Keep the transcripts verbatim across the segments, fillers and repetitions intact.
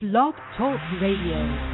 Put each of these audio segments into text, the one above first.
Blog Talk Radio.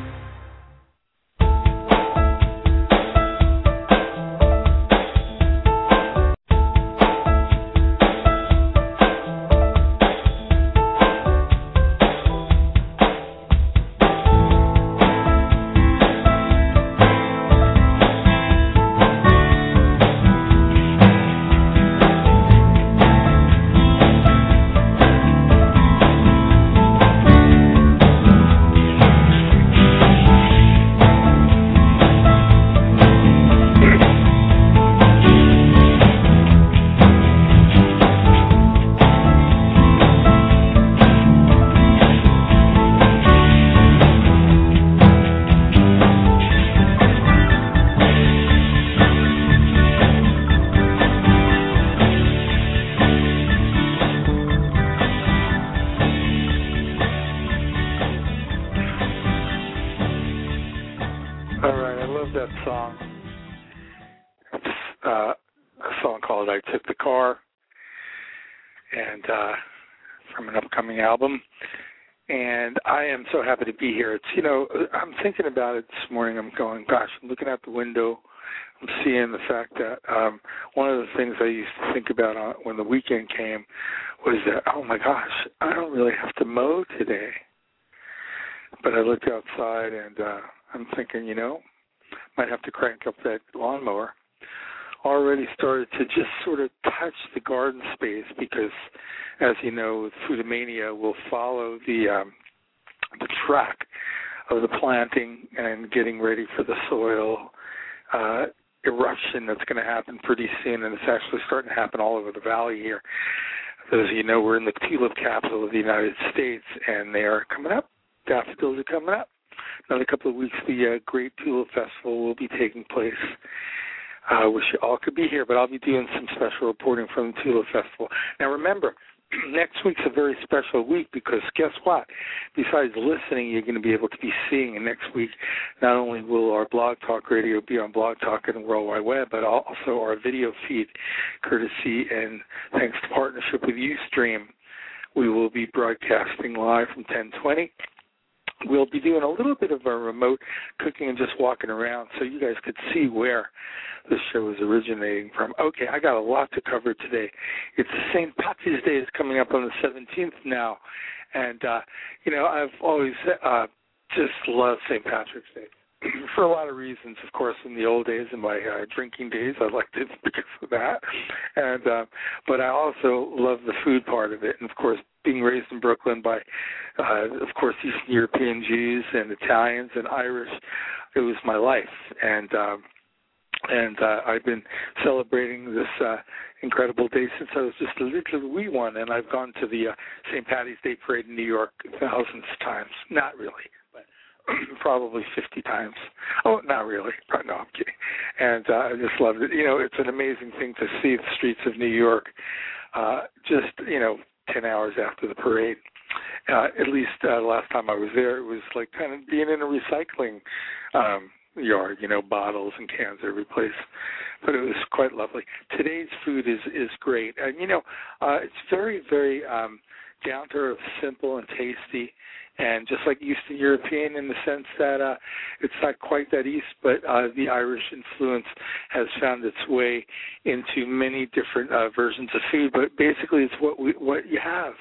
Album, and I am so happy to be here. It's, you know, I'm thinking about it this morning. I'm going, gosh, I'm looking out the window. I'm seeing the fact that um, one of the things I used to think about on, when the weekend came was that, oh my gosh, I don't really have to mow today. But I looked outside and uh, I'm thinking, you know, might have to crank up that lawnmower. Already started to just sort of touch the garden space because, as you know, Foodamania will follow the um, the track of the planting and getting ready for the soil uh, eruption that's going to happen pretty soon, and it's actually starting to happen all over the valley here. As you know, we're in the tulip capital of the United States, and they are coming up. Daffodils are coming up. Another couple of weeks, the uh, Great Tulip Festival will be taking place. I uh, wish you all could be here, but I'll be doing some special reporting from the Tulip Festival. Now, remember, next week's a very special week because guess what? Besides listening, you're going to be able to be seeing. And next week, not only will our Blog Talk Radio be on Blog Talk and the World Wide Web, but also our video feed, courtesy and thanks to partnership with Ustream. We will be broadcasting live from ten twenty. We'll be doing a little bit of a remote cooking and just walking around so you guys could see where this show is originating from. Okay, I got a lot to cover today. It's Saint Patrick's Day is coming up on the seventeenth now. And, uh, you know, I've always uh, just loved Saint Patrick's Day for a lot of reasons. Of course, in the old days, in my uh, drinking days, I liked it because of that. And uh, but I also love the food part of it. And, of course, being raised in Brooklyn by, uh, of course, Eastern European Jews and Italians and Irish, it was my life. And um, and uh, I've been celebrating this uh, incredible day since I was just a little wee one. And I've gone to the uh, Saint Patty's Day Parade in New York thousands of times. Not really, but probably fifty times. Oh, not really. No, I'm kidding. And uh, I just loved it. You know, it's an amazing thing to see the streets of New York uh, just, you know, ten hours after the parade. Uh, at least uh, last time I was there, it was like kind of being in a recycling um, yard, you know, bottles and cans every place. But it was quite lovely. Today's food is, is great. And, you know, uh, it's very, very um, down to earth, simple and tasty, and just like Eastern European in the sense that uh, it's not quite that East, but uh, the Irish influence has found its way into many different uh, versions of food. But basically, it's what we, what you have.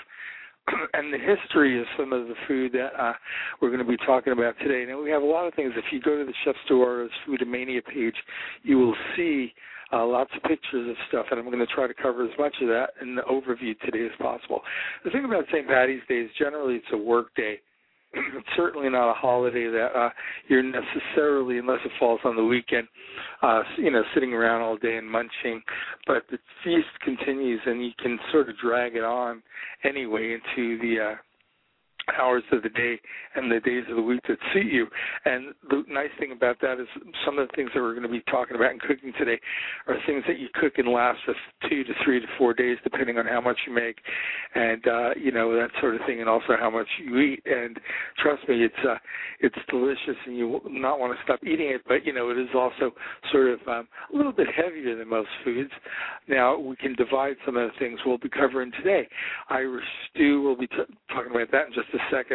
And the history of some of the food that uh, we're going to be talking about today. Now, we have a lot of things. If you go to the Chef Stuardo's Foodamania page, you will see uh, lots of pictures of stuff, and I'm going to try to cover as much of that in the overview today as possible. The thing about Saint Patty's Day is generally it's a work day. It's certainly not a holiday that uh, you're necessarily, unless it falls on the weekend, uh, you know, sitting around all day and munching. But the feast continues, and you can sort of drag it on anyway into the uh, hours of the day and the days of the week that suit you. And the nice thing about that is some of the things that we're going to be talking about in cooking today are things that you cook and last for two to three to four days, depending on how much you make, and uh, you know, that sort of thing, and also how much you eat. And trust me, it's uh, it's delicious, and you will not want to stop eating it. But you know, it is also sort of um, a little bit heavier than most foods. Now we can divide some of the things we'll be covering today. Irish stew, we'll be t- talking about that in just a second.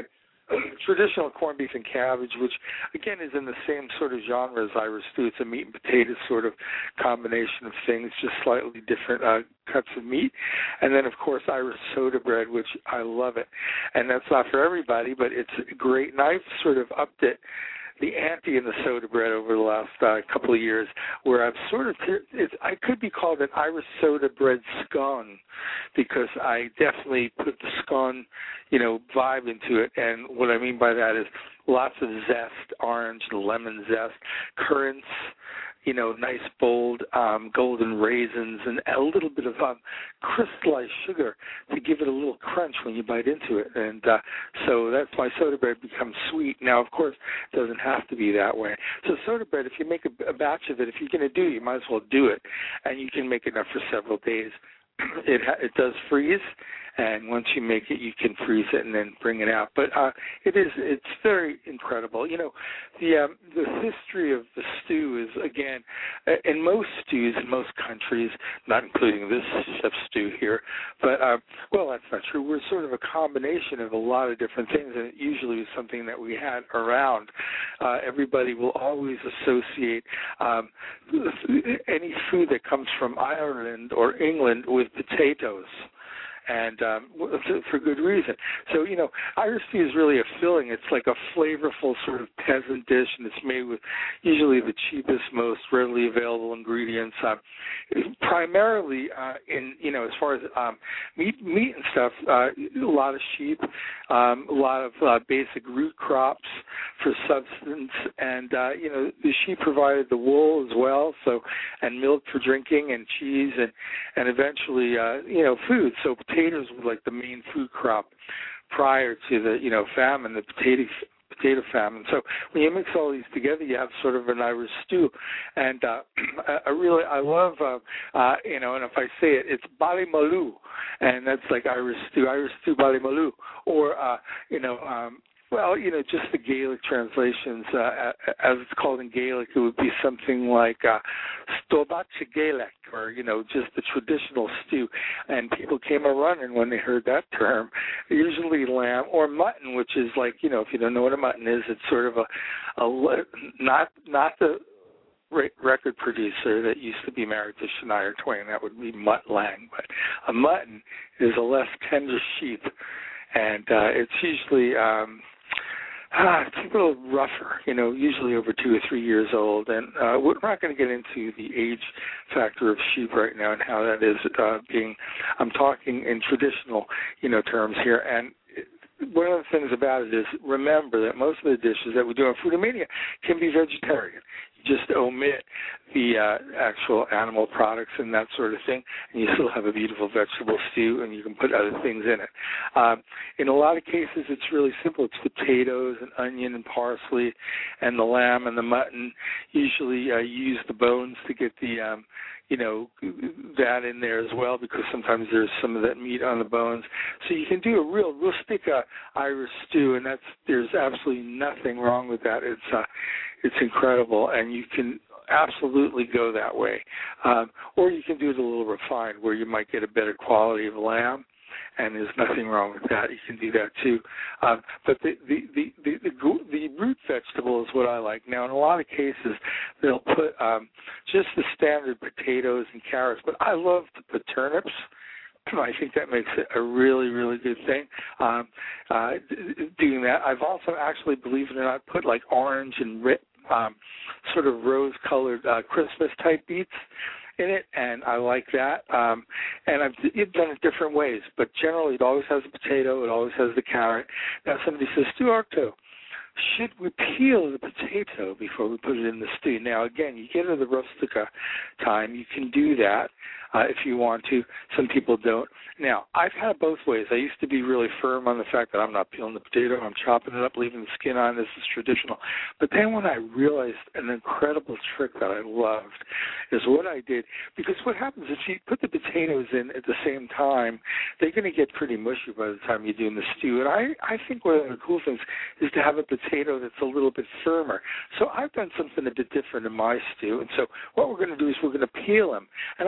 traditional corned beef and cabbage, which, again, is in the same sort of genre as Irish stew. It's a meat and potato sort of combination of things, just slightly different uh, cuts of meat. And then, of course, Irish soda bread, which I love it. And that's not for everybody, but it's great. And I've sort of upped it, the ante in the soda bread over the last uh, couple of years, where I've sort of, it's, I could be called an Irish soda bread scone, because I definitely put the scone, you know, vibe into it. And what I mean by that is lots of zest, orange, lemon zest, currants, you know, nice bold um, golden raisins, and a little bit of um, crystallized sugar to give it a little crunch when you bite into it. And uh, so that's why soda bread becomes sweet. Now, of course, it doesn't have to be that way. So soda bread, if you make a, a batch of it, if you're going to do it, you might as well do it. And you can make enough for several days. It ha- it does freeze, and once you make it, you can freeze it and then bring it out. But uh, it is it's very incredible. You know, the um, the history of the stew is, again, in most stews in most countries, not including this chef stew here, but uh, well, that's not true. We're sort of a combination of a lot of different things, and it usually is something that we had around. Uh, everybody will always associate um, any food that comes from Ireland or England with potatoes, and um, for good reason. So, you know, Irish stew is really a filling. It's like a flavorful sort of peasant dish, and it's made with usually the cheapest, most readily available ingredients. Uh, primarily, uh, in you know, as far as um, meat, meat and stuff, uh, a lot of sheep, um, a lot of uh, basic root crops for substance, and uh, you know, the sheep provided the wool as well, so and milk for drinking, and cheese, and and eventually, uh, you know, food. So potatoes were like the main food crop prior to the, you know, famine, the potato potato famine. So when you mix all these together, you have sort of an Irish stew. And uh, I really, I love, uh, uh, you know, and if I say it, it's Ballymaloe, and that's like Irish stew, Irish stew Ballymaloe, or, uh, you know, um, well, you know, just the Gaelic translations, uh, as it's called in Gaelic, it would be something like uh, Stobacha Gaelic, or, you know, just the traditional stew. And people came a-running when they heard that term, usually lamb or mutton, which is like, you know, if you don't know what a mutton is, it's sort of a, a not not the record producer that used to be married to Shania Twain. That would be Mutt Lang. But a mutton is a less tender sheep, and uh, it's usually... Um, Ah, it's a little rougher, you know, usually over two or three years old. And uh, we're not going to get into the age factor of sheep right now and how that is uh, being, I'm talking in traditional, you know, terms here. And one of the things about it is remember that most of the dishes that we do on Foodamania can be vegetarian. You just omit the uh, actual animal products and that sort of thing, and you still have a beautiful vegetable stew, and you can put other things in it. Um, in a lot of cases, it's really simple. It's potatoes and onion and parsley and the lamb and the mutton. Usually uh, you use the bones to get the um, you know, that in there as well, because sometimes there's some of that meat on the bones. So you can do a real rustic uh, Irish stew, and that's there's absolutely nothing wrong with that. It's uh, it's incredible, and you can absolutely go that way. Um, or you can do it a little refined, where you might get a better quality of lamb, and there's nothing wrong with that. You can do that too. Um, but the the, the, the, the the root vegetable is what I like. Now, in a lot of cases, they'll put um, just the standard potatoes and carrots, but I love to put turnips. I think that makes it a really, really good thing, um, uh, doing that. I've also actually, believe it or not, put like orange and red, um, sort of rose-colored uh, Christmas-type beets in it, and I like that. Um, and I've done it different ways, but generally it always has a potato, it always has the carrot. Now somebody says, Stu Arcto, should we peel the potato before we put it in the stew? Now, again, you get to the rustica time, you can do that uh, if you want to. Some people don't. Now, I've had it both ways. I used to be really firm on the fact that I'm not peeling the potato, I'm chopping it up, leaving the skin on, this is traditional. But then when I realized an incredible trick that I loved is what I did, because what happens if you put the potatoes in at the same time, they're going to get pretty mushy by the time you're doing the stew. And I, I think one of the cool things is to have a potato that's a little bit firmer. So I've done something a bit different in my stew. And so what we're going to do is we're going to peel them. And I'm,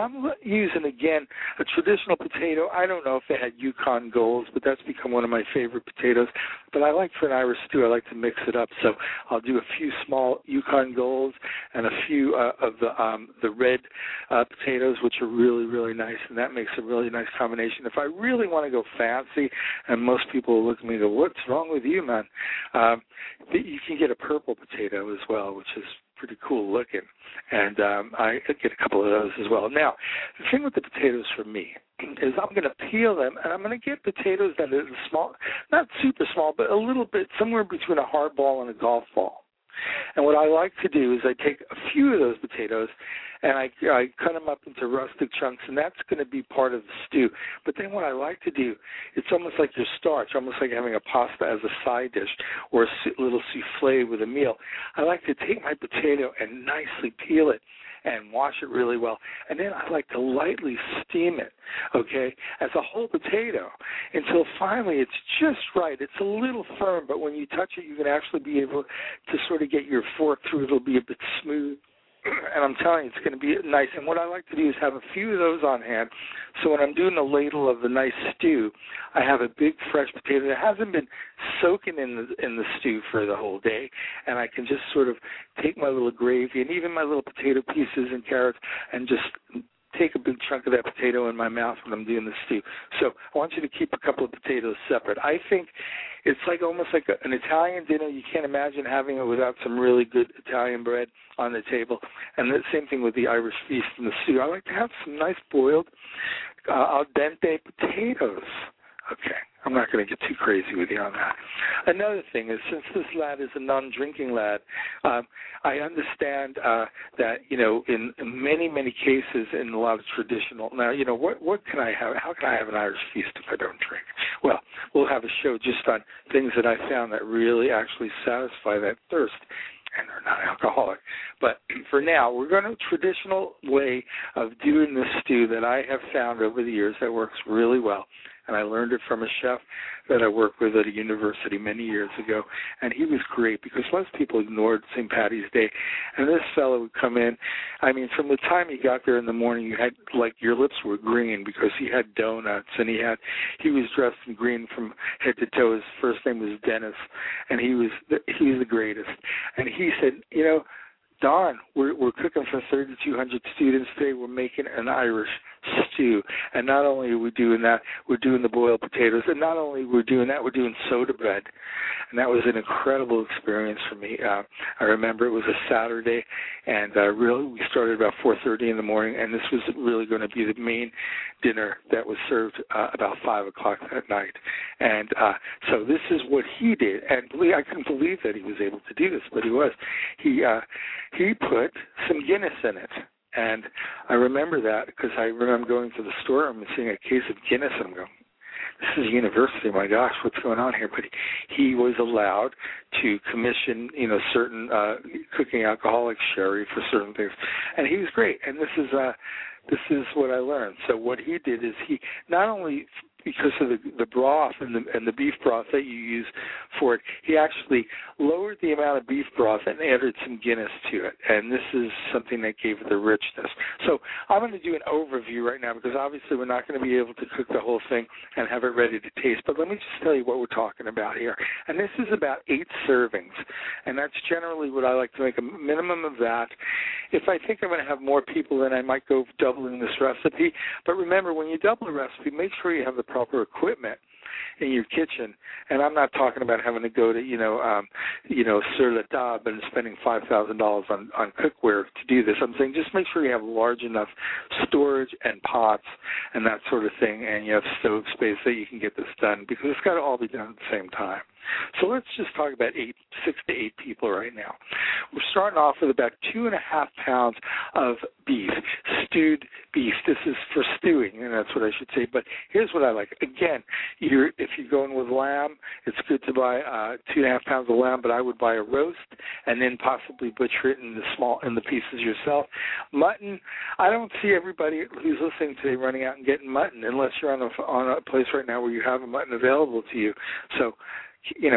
using, again, a traditional potato. I don't know if they had Yukon Golds, but that's become one of my favorite potatoes. But I like for an Irish stew, I like to mix it up. So I'll do a few small Yukon Golds and a few uh, of the um, the red uh, potatoes, which are really, really nice, and that makes a really nice combination. If I really want to go fancy, and most people will look at me and go, what's wrong with you, man? Um, you can get a purple potato as well, which is pretty cool looking, and um, I get a couple of those as well. Now, the thing with the potatoes for me is I'm going to peel them, and I'm going to get potatoes that are small, not super small, but a little bit, somewhere between a hard ball and a golf ball. And what I like to do is I take a few of those potatoes and I, I cut them up into rustic chunks, and that's going to be part of the stew. But then what I like to do, it's almost like your starch, almost like having a pasta as a side dish or a little souffle with a meal. I like to take my potato and nicely peel it and wash it really well. And then I like to lightly steam it, okay, as a whole potato until finally it's just right. It's a little firm, but when you touch it, you can actually be able to sort of get your fork through. It'll be a bit smooth. And I'm telling you, it's going to be nice. And what I like to do is have a few of those on hand. So when I'm doing a ladle of the nice stew, I have a big fresh potato that hasn't been soaking in the in the stew for the whole day, and I can just sort of take my little gravy and even my little potato pieces and carrots and just take a big chunk of that potato in my mouth when I'm doing the stew. So I want you to keep a couple of potatoes separate. I think it's like almost like a, an Italian dinner. You can't imagine having it without some really good Italian bread on the table. And the same thing with the Irish feast and the stew. I like to have some nice boiled uh, al dente potatoes. Okay, I'm not going to get too crazy with you on that. Another thing is, since this lad is a non-drinking lad, um, I understand uh, that, you know, in, in many, many cases in a lot of traditional, now, you know, what, what can I have, how can I have an Irish feast if I don't drink? Well, we'll have a show just on things that I found that really actually satisfy that thirst, and they're not alcoholic. But for now, we're going to a traditional way of doing this stew that I have found over the years that works really well. And I learned it from a chef that I worked with at a university many years ago. And he was great because most people ignored Saint Patty's Day. And this fellow would come in. I mean, from the time he got there in the morning, you had, like, your lips were green because he had donuts and he had, he was dressed in green from head to toe. His first name was Dennis. And he was, the, he was the greatest. And he said, you know, Don, we're, we're cooking for thirty-two hundred students today. We're making an Irish stew. And not only are we doing that, we're doing the boiled potatoes. And not only we're doing that, we're doing soda bread. And that was an incredible experience for me. Uh, I remember it was a Saturday, and uh, really we started about four thirty in the morning, and this was really going to be the main dinner that was served uh, about five o'clock that night. And uh, so this is what he did. And believe, I couldn't believe that he was able to do this, but he was. He uh, he put some Guinness in it. And I remember that because I remember going to the store and seeing a case of Guinness, and I'm going, this is university, my gosh, what's going on here? But he was allowed to commission, you know, certain uh, cooking alcoholic sherry for certain things. And he was great. And this is uh, this is what I learned. So what he did is he not only, because of the, the broth and the, and the beef broth that you use for it, he actually lowered the amount of beef broth and added some Guinness to it. And this is something that gave it the richness. So I'm going to do an overview right now because obviously we're not going to be able to cook the whole thing and have it ready to taste. But let me just tell you what we're talking about here. And this is about eight servings. And that's generally what I like to make, a minimum of that. If I think I'm going to have more people, then I might go doubling this recipe. But remember, when you double a recipe, make sure you have the proper equipment in your kitchen. And I'm not talking about having to go to, you know, um, you know, Sur la Table and spending five thousand dollars on, on cookware to do this. I'm saying just make sure you have large enough storage and pots and that sort of thing, and you have stove space that you can get this done, because it's got to all be done at the same time. So let's just talk about eight, six to eight people right now. We're starting off with about two and a half pounds of beef, stewed beef. This is for stewing, and that's what I should say. But here's what I like. Again, you're, if you're going with lamb, it's good to buy uh, two and a half pounds of lamb, but I would buy a roast and then possibly butcher it in the small in the pieces yourself. Mutton, I don't see everybody who's listening today running out and getting mutton unless you're on a, on a place right now where you have a mutton available to you. So, you know,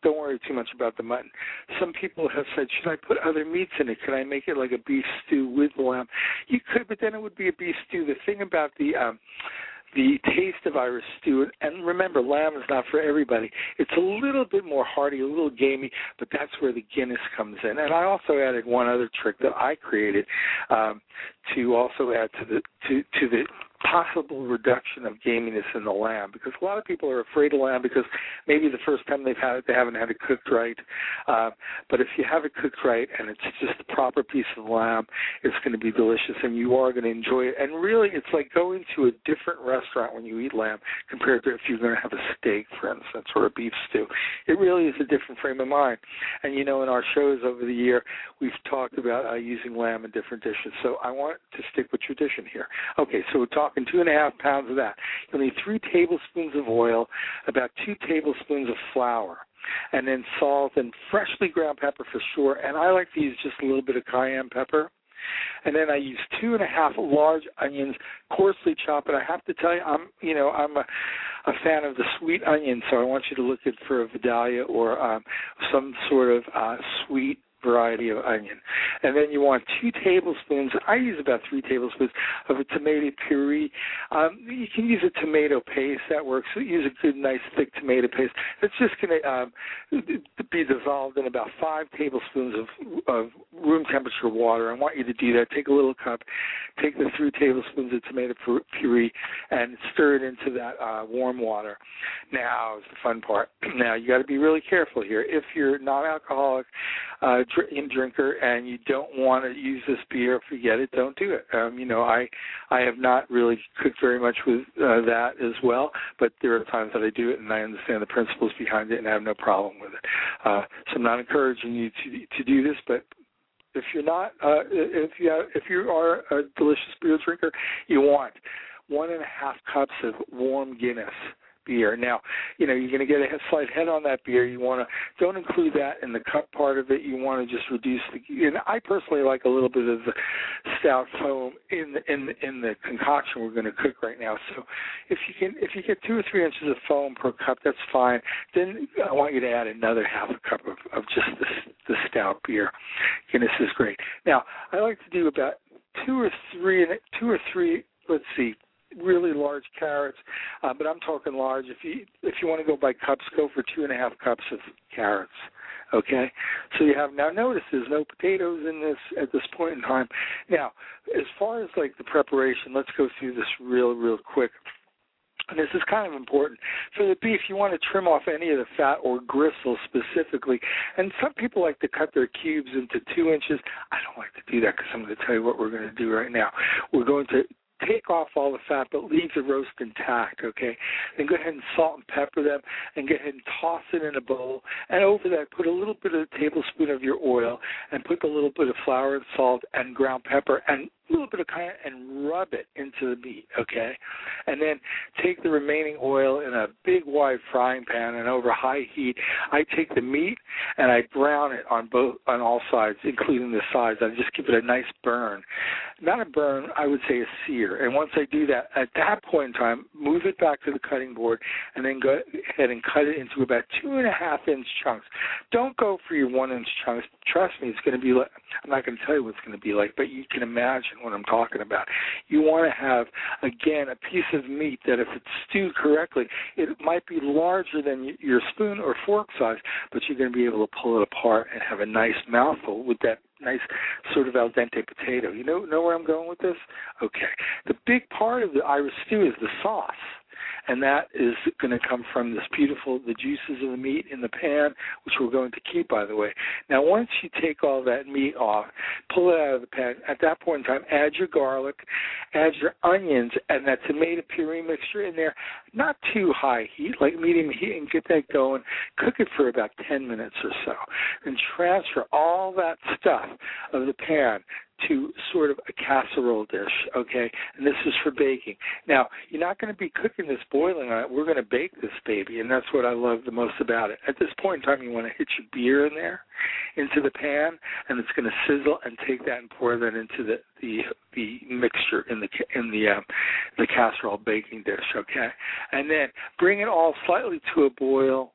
don't worry too much about the mutton. Some people have said, should I put other meats in it? Can I make it like a beef stew with lamb? You could, but then it would be a beef stew. The thing about the um, the taste of Irish stew, and remember, lamb is not for everybody. It's a little bit more hearty, a little gamey, but that's where the Guinness comes in. And I also added one other trick that I created um, to also add to the to, to the possible reduction of gaminess in the lamb, because a lot of people are afraid of lamb because maybe the first time they've had it, they haven't had it cooked right. Uh, but if you have it cooked right and it's just the proper piece of lamb, it's going to be delicious and you are going to enjoy it. And really, it's like going to a different restaurant when you eat lamb compared to if you're going to have a steak, for instance, or a beef stew. It really is a different frame of mind. And, you know, in our shows over the year, we've talked about uh, using lamb in different dishes. So I want to stick with tradition here. Okay, so we're talking two and a half pounds of that. You'll need three tablespoons of oil, about two tablespoons of flour, and then salt and freshly ground pepper for sure. And I like to use just a little bit of cayenne pepper. And then I use two and a half large onions, coarsely chopped. And I have to tell you, I'm, you know, I'm a, a fan of the sweet onion, so I want you to look at for a Vidalia or um, some sort of uh, sweet variety of onion. And then you want two tablespoons, I use about three tablespoons of a tomato puree. Um, you can use a tomato paste, that works. So use a good, nice, thick tomato paste. It's just going to um, be dissolved in about five tablespoons of, of room temperature water. I want you to do that. Take a little cup, take the three tablespoons of tomato puree and stir it into that uh, warm water. Now is the fun part. Now you got to be really careful here. If you're non-alcoholic uh, drinker and you don't want to use this beer, forget it. Don't do it. Um, you know, I I have not really cooked very much with uh, that as well, but there are times that I do it, and I understand the principles behind it, and I have no problem with it. Uh, so I'm not encouraging you to to do this, but if you're not, uh, if you have, if you are a delicious beer drinker, you want one and a half cups of warm Guinness beer. Now, you know, you're going to get a slight head on that beer. You want to, don't include that in the cup part of it. You want to just reduce the, and I personally like a little bit of the stout foam in the, in the, in the concoction we're going to cook right now. So if you can, if you get two or three inches of foam per cup, that's fine. Then I want you to add another half a cup of, of just the, the stout beer. Guinness is great. Now, I like to do about two or three, two or three, let's see, really large carrots, uh, but I'm talking large. If you if you want to go by cups, go for two and a half cups of carrots. Okay, so you have now. Notice there's no potatoes in this at this point in time. Now, as far as like the preparation, let's go through this real real quick. And this is kind of important. For the beef, you want to trim off any of the fat or gristle specifically. And some people like to cut their cubes into two inches. I don't like to do that because I'm going to tell you what we're going to do right now. We're going to take off all the fat, but leave the roast intact, okay? Then go ahead and salt and pepper them, and go ahead and toss it in a bowl. And over that, put a little bit of a tablespoon of your oil, and put a little bit of flour and salt and ground pepper and a little bit of cayenne and rub it into the meat, okay? And then take the remaining oil in a big wide frying pan, and over high heat, I take the meat and I brown it on both on all sides, including the sides. I just give it a nice burn. Not a burn, I would say a sear. And once I do that, at that point in time, move it back to the cutting board and then go ahead and cut it into about two and a half inch chunks. Don't go for your one inch chunks. Trust me, it's going to be like, I'm not going to tell you what it's going to be like, but you can imagine what I'm talking about. You want to have, again, a piece of meat that if it's stewed correctly, it might be larger than your spoon or fork size, but you're going to be able to pull it apart and have a nice mouthful with that nice sort of al dente potato. You know, know where I'm going with this? Okay. The big part of the Irish stew is the sauce. And that is going to come from this beautiful, the juices of the meat in the pan, which we're going to keep, by the way. Now, once you take all that meat off, pull it out of the pan. At that point in time, add your garlic, add your onions, and that tomato puree mixture in there. Not too high heat, like medium heat, and get that going. Cook it for about ten minutes or so. And transfer all that stuff of the pan to sort of a casserole dish, okay? And this is for baking. Now, you're not going to be cooking this boiling on it. We're going to bake this baby, and that's what I love the most about it. At this point in time, you want to hit your beer in there into the pan, and it's going to sizzle, and take that and pour that into the the, the mixture in the in the um, the casserole baking dish, okay? And then bring it all slightly to a boil.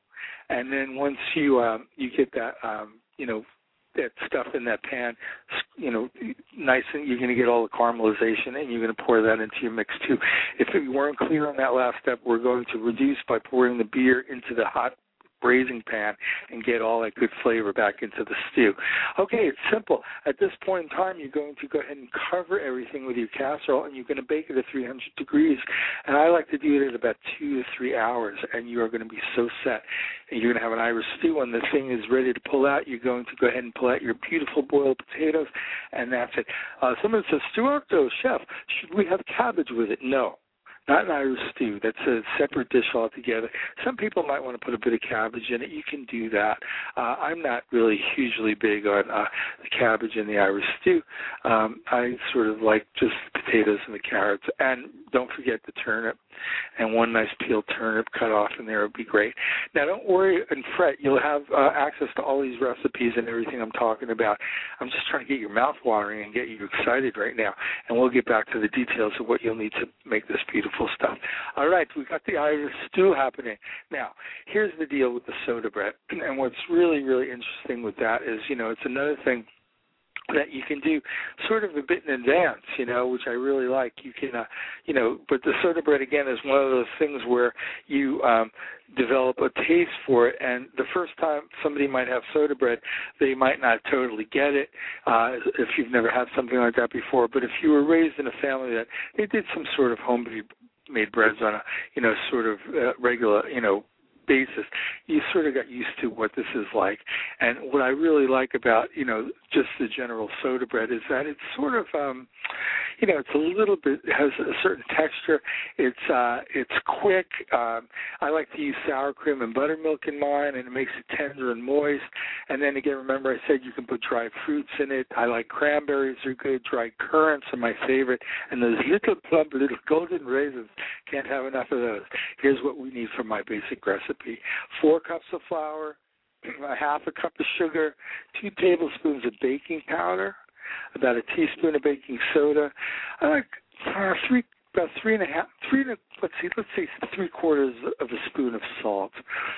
And then once you um, you get that, um, you know, that stuff in that pan, you know, nice, and you're going to get all the caramelization, and you're going to pour that into your mix too. If you weren't clear on that last step, we're going to reduce by pouring the beer into the hot braising pan and get all that good flavor back into the stew. Okay, it's simple. At this point in time, you're going to go ahead and cover everything with your casserole, and you're going to bake it at three hundred degrees. And I like to do it at about two to three hours, and you are going to be so set. And you're going to have an Irish stew. When the thing is ready to pull out, you're going to go ahead and pull out your beautiful boiled potatoes, and that's it. Uh, someone says, Stuart, though, chef, should we have cabbage with it? No. Not an Irish stew. That's a separate dish altogether. Some people might want to put a bit of cabbage in it. You can do that. Uh, I'm not really hugely big on uh, the cabbage in the Irish stew. Um, I sort of like just the potatoes and the carrots. And don't forget the turnip. And one nice peeled turnip cut off in there would be great. Now, don't worry and fret. You'll have uh, access to all these recipes and everything I'm talking about. I'm just trying to get your mouth watering and get you excited right now. And we'll get back to the details of what you'll need to make this beautiful stuff. All right, we got the Irish stew happening. Now, here's the deal with the soda bread. And what's really, really interesting with that is, you know, it's another thing that you can do sort of a bit in advance, you know, which I really like. You can, uh, you know, but the soda bread, again, is one of those things where you um, develop a taste for it, and the first time somebody might have soda bread, they might not totally get it uh, if you've never had something like that before. But if you were raised in a family that they did some sort of home-made breads on a, you know, sort of uh, regular, you know, basis, you sort of got used to what this is like. And what I really like about, you know, just the general soda bread is that it's sort of, um, you know, it's a little bit, has a certain texture. It's uh, it's quick. Um, I like to use sour cream and buttermilk in mine, and it makes it tender and moist. And then again, remember I said you can put dried fruits in it. I like cranberries are good. Dried currants are my favorite. And those little plump, little golden raisins, can't have enough of those. Here's what we need for my basic recipe. Four cups of flour, a half a cup of sugar, two tablespoons of baking powder, about a teaspoon of baking soda. I like uh, three, about three and a half, three to let's see, let's say three quarters of a spoon of salt,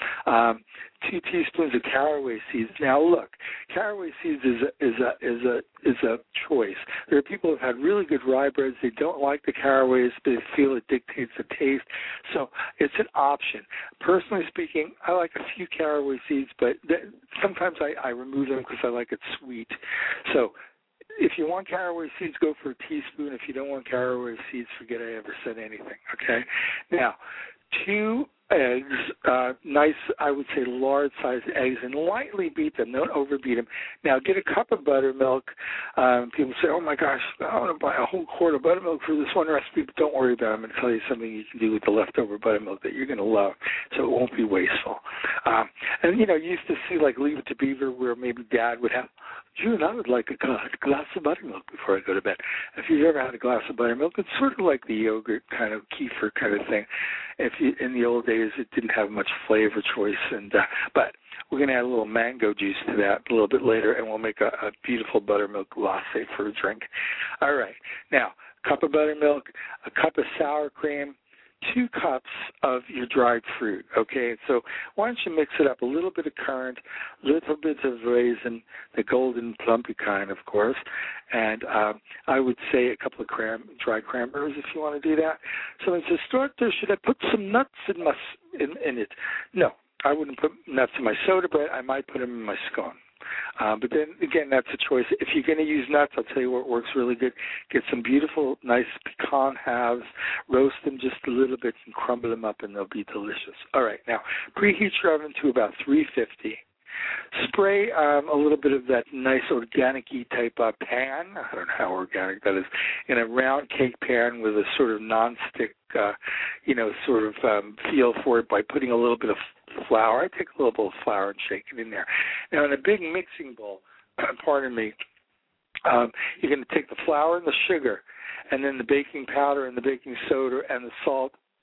um, two teaspoons of caraway seeds. Now look, caraway seeds is a, is a is a is a choice. There are people who've had really good rye breads. They don't like the caraways, but they feel it dictates the taste. So it's an option. Personally speaking, I like a few caraway seeds, but th- sometimes I, I remove them because I like it sweet. So if you want caraway seeds, go for a teaspoon. If you don't want caraway seeds, forget I ever said anything, okay? Now, two eggs, uh, nice, I would say large-sized eggs, and lightly beat them. Don't overbeat them. Now, get a cup of buttermilk. Um, people say, oh, my gosh, I want to buy a whole quart of buttermilk for this one recipe, but don't worry about it. I'm going to tell you something you can do with the leftover buttermilk that you're going to love, so it won't be wasteful. Um, and, you know, you used to see, like, Leave It to Beaver, where maybe Dad would have, June, I would like a glass of buttermilk before I go to bed. If you've ever had a glass of buttermilk, it's sort of like the yogurt kind of kefir kind of thing. If you, in the old days, it didn't have much flavor choice, and uh, but we're going to add a little mango juice to that a little bit later, and we'll make a, a beautiful buttermilk latte for a drink. All right. Now, a cup of buttermilk, a cup of sour cream, two cups of your dried fruit, okay? So why don't you mix it up? A little bit of currant, little bits of raisin, the golden plumpy kind, of course, and um, I would say a couple of cran- dried cranberries if you want to do that. So as a starter, should I put some nuts in, my, in, in it? No, I wouldn't put nuts in my soda bread. I might put them in my scone. Uh, but then, again, that's a choice. If you're going to use nuts, I'll tell you what works really good. Get some beautiful, nice pecan halves, roast them just a little bit, and crumble them up, and they'll be delicious. All right, now, preheat your oven to about three fifty. Spray um, a little bit of that nice organic-y type uh, pan. I don't know how organic that is. In a round cake pan with a sort of nonstick, uh, you know, sort of um, feel for it by putting a little bit of flour. I take a little bit of flour and shake it in there. Now, in a big mixing bowl, pardon me, um, you're going to take the flour and the sugar, and then the baking powder and the baking soda and the salt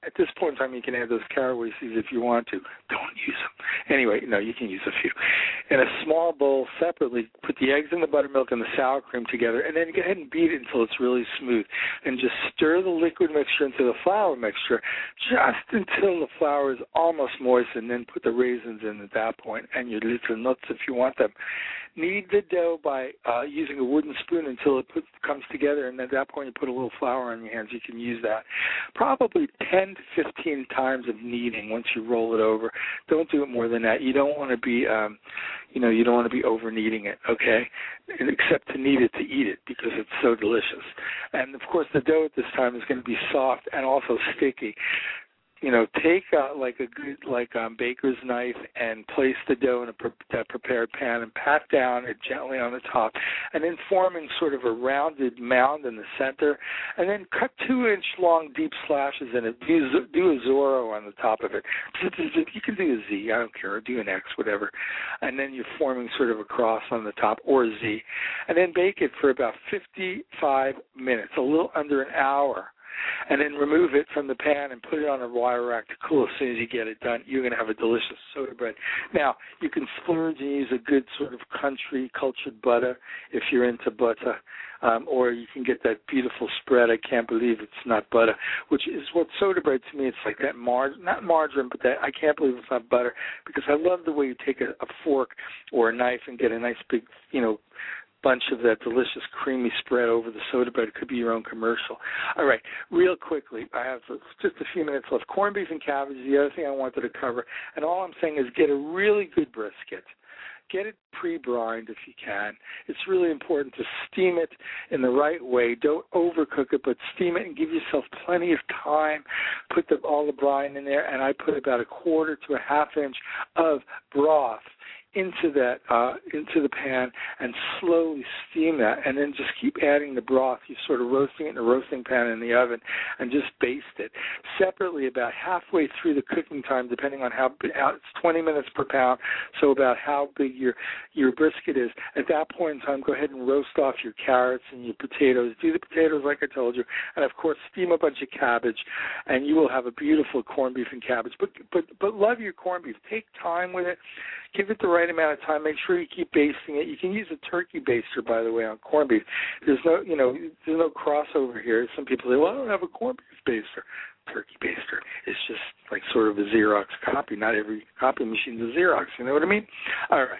at this point in time, you can add those caraway seeds if you want to. Don't use them. Anyway, no, you can use a few. In a small bowl separately, put the eggs and the buttermilk and the sour cream together, and then go ahead and beat it until it's really smooth. And just stir the liquid mixture into the flour mixture just until the flour is almost moist, and then put the raisins in at that point, and your little nuts if you want them. Knead the dough by uh, using a wooden spoon until it put, comes together, and at that point you put a little flour on your hands. You can use that. Probably ten to fifteen times of kneading once you roll it over. Don't do it more than that. You don't want to be, um, you know, you don't want to be over kneading it, okay? And except to knead it to eat it because it's so delicious. And, of course, the dough at this time is going to be soft and also sticky. You know, take uh, like a good like um, baker's knife and place the dough in a, pre- a prepared pan and pat down it gently on the top, and then forming sort of a rounded mound in the center, and then cut two-inch long deep slashes in it. Do, do a Zorro on the top of it. You can do a Z, I don't care, or do an X, whatever. And then you're forming sort of a cross on the top, or a Z. And then bake it for about fifty-five minutes, a little under an hour. And then remove it from the pan and put it on a wire rack to cool. As soon as you get it done, you're going to have a delicious soda bread. Now, you can splurge and use a good sort of country cultured butter if you're into butter, um, or you can get that beautiful spread. I can't believe it's not butter, which is what soda bread to me. It's like that mar not margarine, but that I can't believe it's not butter, because I love the way you take a, a fork or a knife and get a nice big, you know, bunch of that delicious creamy spread over the soda bread. It could be your own commercial. All right, real quickly, I have just a few minutes left. Corned beef and cabbage is the other thing I wanted to cover, and all I'm saying is get a really good brisket. Get it pre-brined if you can. It's really important to steam it in the right way. Don't overcook it, but steam it and give yourself plenty of time. Put the, all the brine in there, and I put about a quarter to a half inch of broth into that uh, into the pan and slowly steam that, and then just keep adding the broth. You're sort of roasting it in a roasting pan in the oven, and just baste it separately. About halfway through the cooking time, depending on how, how it's twenty minutes per pound, so about how big your your brisket is. At that point in time, go ahead and roast off your carrots and your potatoes. Do the potatoes like I told you, and of course steam a bunch of cabbage, and you will have a beautiful corned beef and cabbage. But but but love your corned beef. Take time with it. Give it the right amount of time. Make sure you keep basting it. You can use a turkey baster, by the way, on corned beef. There's no, you know, there's no crossover here. Some people say, well, I don't have a corned beef baster. Turkey baster is just like sort of a Xerox copy. Not every copy machine is a Xerox. You know what I mean? All right.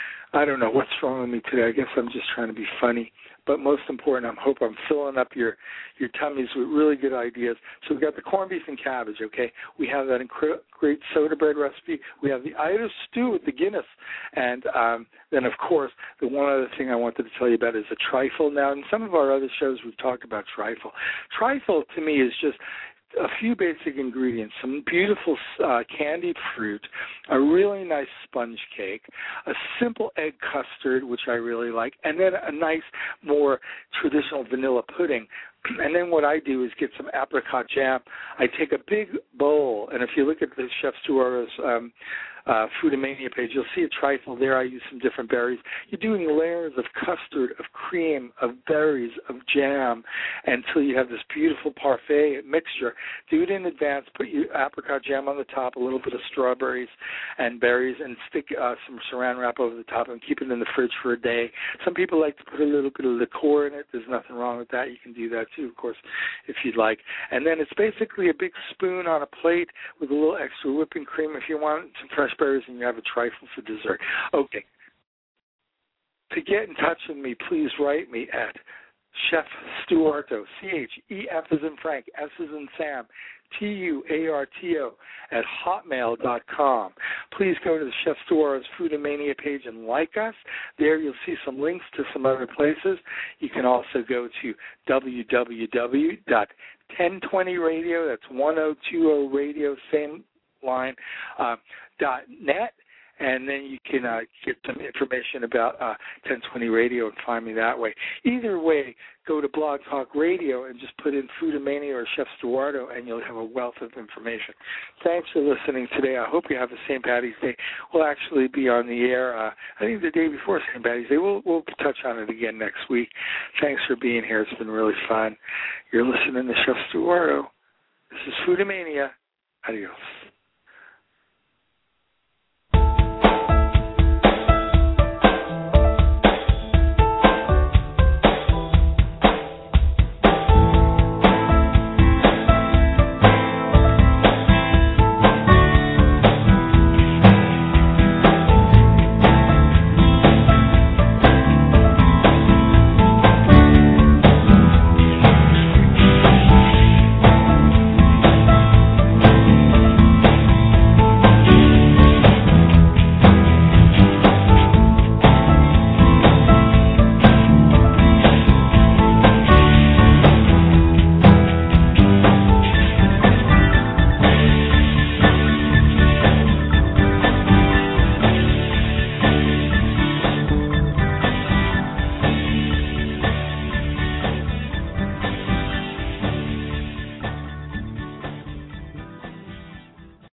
I don't know what's wrong with me today. I guess I'm just trying to be funny. But most important, I hope I'm filling up your, your tummies with really good ideas. So we've got the corned beef and cabbage, okay? We have that incre- great soda bread recipe. We have the Irish stew with the Guinness. And um, then, of course, the one other thing I wanted to tell you about is a trifle. Now, in some of our other shows, we've talked about trifle. Trifle, to me, is just a few basic ingredients, some beautiful uh, candied fruit, a really nice sponge cake, a simple egg custard, which I really like, and then a nice, more traditional vanilla pudding. And then what I do is get some apricot jam. I take a big bowl, and if you look at the Chef Stuaro's um, uh, Foodamania page, you'll see a trifle there. I use some different berries. You're doing layers of custard, of cream, of berries, of jam, until you have this beautiful parfait mixture. Do it in advance. Put your apricot jam on the top, a little bit of strawberries and berries, and stick uh, some saran wrap over the top and keep it in the fridge for a day. Some people like to put a little bit of liqueur in it. There's nothing wrong with that. You can do that too, of course, if you'd like. And then it's basically a big spoon on a plate with a little extra whipping cream if you want, some fresh berries, and you have a trifle for dessert. Okay. To get in touch with me, please write me at Chef Stuarto, C H E F as in Frank, S as in Sam, T U A R T O, at hotmail dot com. Please go to the Chef Stuaro's Foodamania page and like us. There you'll see some links to some other places. You can also go to w w w dot ten twenty radio, that's ten twenty radio, same line, uh, dot net. And then you can uh, get some information about uh, ten twenty radio and find me that way. Either way, go to Blog Talk Radio and just put in Foodamania or Chef Stuarto, and you'll have a wealth of information. Thanks for listening today. I hope you have a Saint Patty's Day. We'll actually be on the air, uh, I think the day before Saint Patty's Day. We'll, we'll touch on it again next week. Thanks for being here. It's been really fun. You're listening to Chef Stuarto. This is Foodamania. Adios.